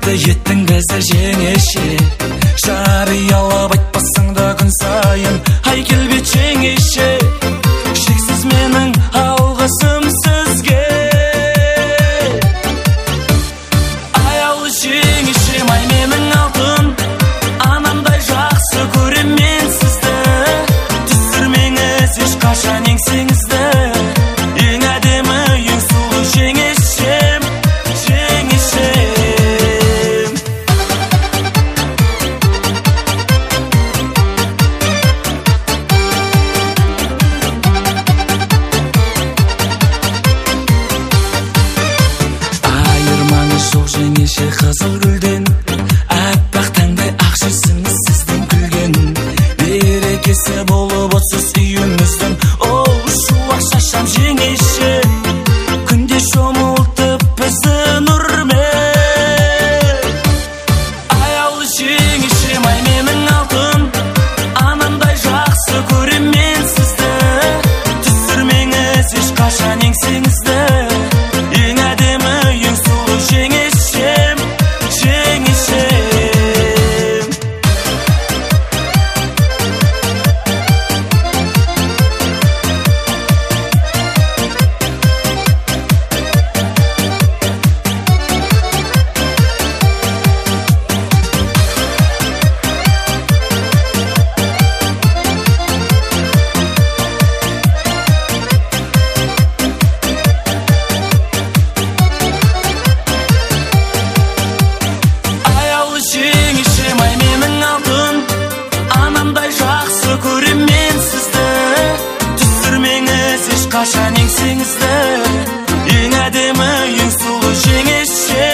Өзіңді еттің қазір жеңеше, жариялап айтпасаң да күн сайын ай келбет жеңеше. Шексіз менің алғысым сізге, аяулы жеңешем, ай менің алтын анамдай жақсы көрем мен сізді. Түсірмеңіз ешқашан еңсеңізді, ең әдемі ең сұлу жеңешем, жеңешем. Айырмаңыз жоқ жеңеше қызыл гүлден, аппақ таңдай ақ жүзіңіз сіздің күлген. Берекесі болып отсыз үйіміздің, ол шуақ шашам жеңеше, күнде шомылтып бізді нұрмен. Аяулы жеңешем, ай менің алтын анамдай жақсы көрем мен сізді. Түсірмеңіз ешқашан еңсеңізді, ең әдемі ең сұлу жеңешем, жеңешем. Аяулы жеңешем, ай менің алтын анамдай жақсы көрем мен сізді. Түсірмеңіз ешқашан еңсеңізді, ең әдемі ең сұлу жеңешем.